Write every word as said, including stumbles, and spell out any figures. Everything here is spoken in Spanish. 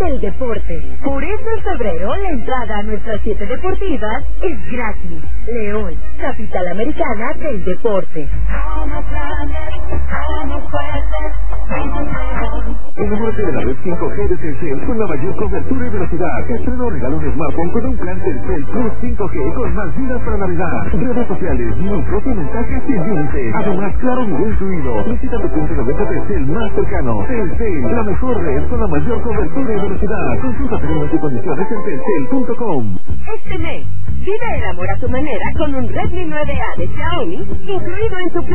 del deporte. Por eso en febrero la entrada a nuestras siete deportivas es gratis. León, capital americana del deporte. Enamórate de la red cinco G de Telcel con la mayor cobertura y velocidad. Estreno regalo un smartphone con un plan Telcel Plus cinco G con más vidas para Navidad. Redes sociales, minutos y mensajes sin límite. Además, claro nivel incluido. Visita tu punto de venta Telcel más cercano. Telcel, la mejor red con la mayor cobertura y velocidad. Consulta términos y condiciones en telcel punto com. Este mes, vive el amor a tu manera con un Redmi nueve A de Xiaomi incluido en tu plan.